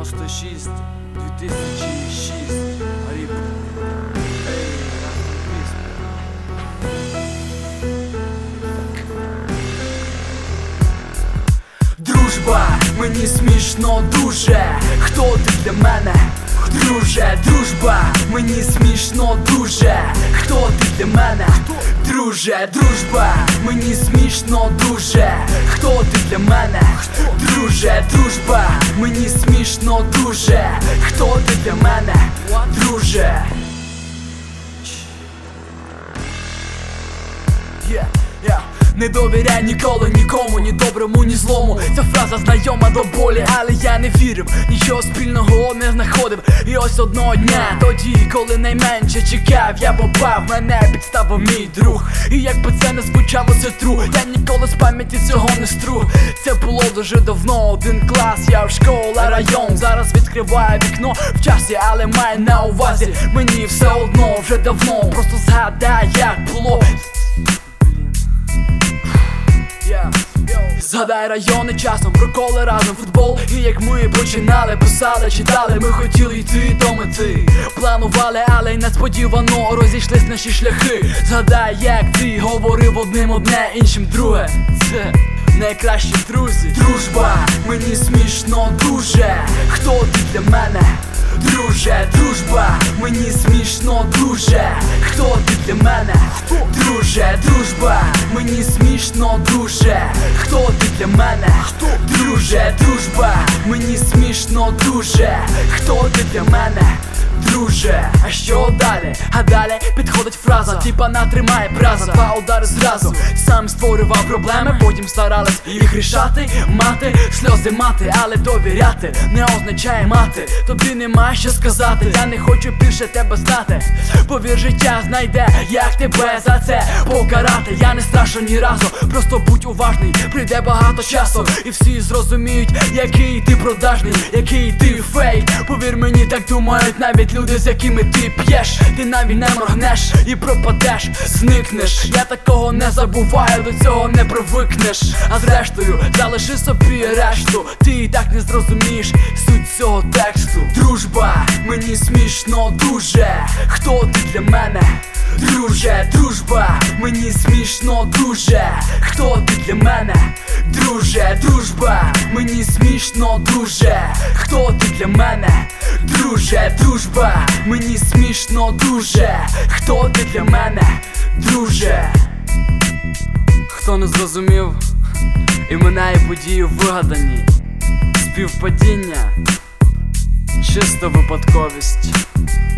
96, 2006, ріп. Ей, дружба, мені смішно дуже. Хто ти для мене? Друже, дружба, мені смішно дуже. Хто ти для мене? Друже, дружба, мені смішно дуже. Хто ти для мене? Друже, дружба, мені смішно дуже. Хто ти для мене? Друже. Не довіряй ніколи нікому, ні доброму, ні злому. Ця фраза знайома до болі, але я не вірив, нічого спільного не знаходив. І ось одного дня, тоді, коли найменше чекав, я попав, мене підставив мій друг. І якби це не звучало, це тру, я ніколи з пам'яті цього не стру. Це було дуже давно, один клас, я в школа, район. Зараз відкриваю вікно в часі, але маю на увазі, мені все одно вже давно. Просто згадай, як було. Згадай райони часом, проколи разом, футбол. І як ми починали, писали, читали, ми хотіли йти до мети. Планували, але й несподівано розійшлись наші шляхи. Згадай, як ти говорив одним одне, іншим друге. Це найкращі друзі. Дружба, мені смішно дуже. Хто ти для мене? Друже, дружба, мені смішно дуже. Хто ти для мене? Друже, дружба, мені смішно дуже. Хто ти для мене? Друже, дружба, мені смішно дуже. Хто ти для мене? Друже, а що далі? А далі підходить фраза, типа натримай браза. Два удари зразу, сам створював проблеми, потім старались їх рішати. Мати, сльози мати, але довіряти не означає мати. Тобі нема що сказати, я не хочу більше тебе знати. Повір, життя знайде, як тебе за це покарати. Я не страшу ні разу, просто будь уважний. Прийде багато часу і всі зрозуміють, який ти продажний, який ти фейк. Повір мені, так думають навіть люди, з якими ти п'єш. Ти навіть не моргнеш і пропадеш, зникнеш. Я такого не забуваю, до цього не привикнеш. А зрештою, залиши собі решту. Ти і так не зрозумієш суть цього тексту. Дружба, мені смішно дуже. Хто ти для мене? Друже, дружба, мені смішно дуже. Хто ти для мене? Друже, дружба, мені смішно дуже. Хто ти для мене? Друже, дружба, мені смішно дуже. Хто ти для мене? Друже. Хто не зрозумів, імена і події вигадані. Співпадіння, чиста випадковість.